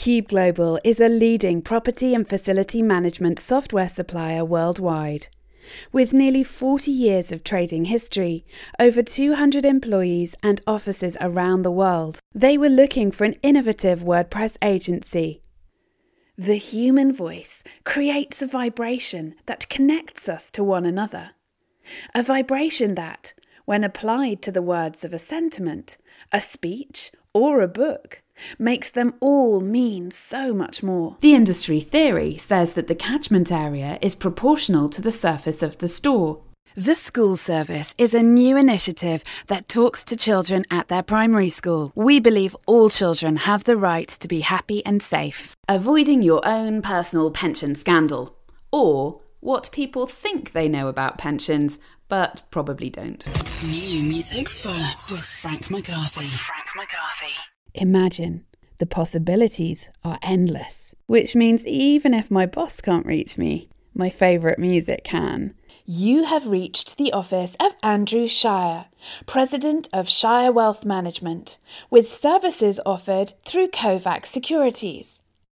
Cube Global is a leading property and facility management software supplier worldwide. With nearly 40 years of trading history, over 200 employees and offices around the world, they were looking for an innovative WordPress agency. The human voice creates a vibration that connects us to one another. A vibration that, when applied to the words of a sentiment, a speech, or a book, makes them all mean so much more. The industry theory says that the catchment area is proportional to the surface of the store. The School Service is a new initiative that talks to children at their primary school. We believe all children have the right to be happy and safe. Avoiding your own personal pension scandal. Or what people think they know about pensions, but probably don't. New music first with Frank McCarthy. Imagine, the possibilities are endless. Which means even if my boss can't reach me, my favourite music can. You have reached the office of Andrew Shire, President of Shire Wealth Management, with services offered through Kovac Securities.